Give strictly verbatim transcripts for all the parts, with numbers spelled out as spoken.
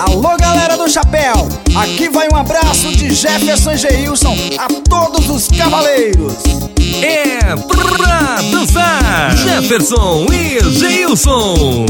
Alô, galera do chapéu, aqui vai um abraço de Jefferson e Geilson a todos os cavaleiros. É pra dançar, Jefferson e Geilson.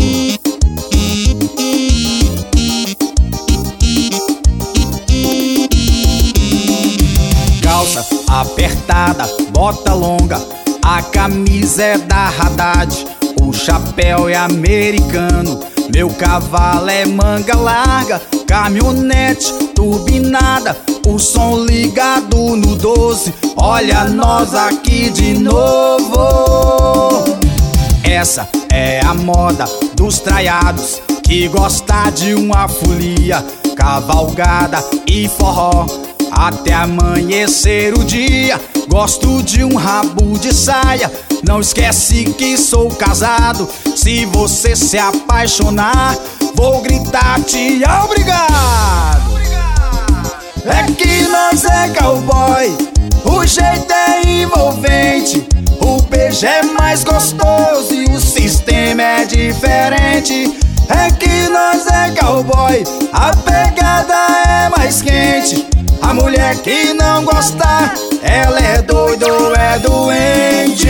Calça apertada, bota longa, a camisa é da Haddad, o chapéu é americano, meu cavalo é manga larga, caminhonete turbinada, o som ligado no doze, olha nós aqui de novo. Essa é a moda dos traiados, que gosta de uma folia, cavalgada e forró, até amanhecer o dia. Gosto de um rabo de saia, não esquece que sou casado. Se você se apaixonar, vou gritar te obrigado. É que nós é cowboy, o jeito é envolvente, o beijo é mais gostoso e o sistema é diferente. É que nós é cowboy, a pegada é mais quente, a mulher que não gosta, ela é doida ou é doente.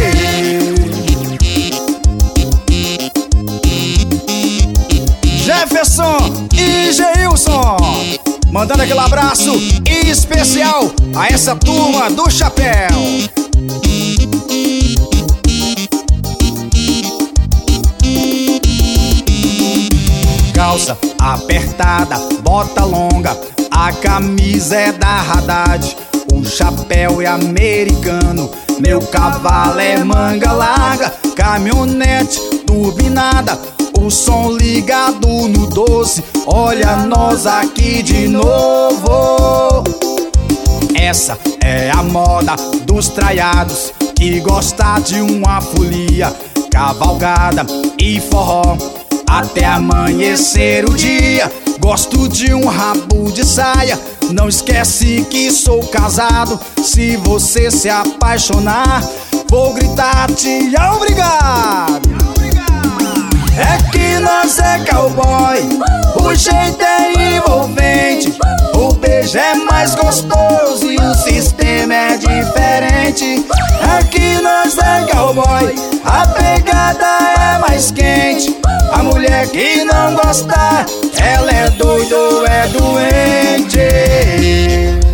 Jefferson e Geilson, mandando aquele abraço especial a essa turma do chapéu. Calça apertada, bota longa, a camisa é da Haddad, o chapéu é americano, meu cavalo é manga larga, caminhonete turbinada, o som ligado no doze, olha nós aqui de novo. Essa é a moda dos traiados, que gosta de uma folia, cavalgada e forró, até amanhecer o dia. Gosto de um rabo de saia, não esquece que sou casado. Se você se apaixonar, vou gritar te obrigado. É que nós é cowboy, o jeito é envolvente, o beijo é mais gostoso e o sistema é diferente. É que nós é cowboy, a pegada é mais quente, a mulher que não gosta, ela é doida ou é doente.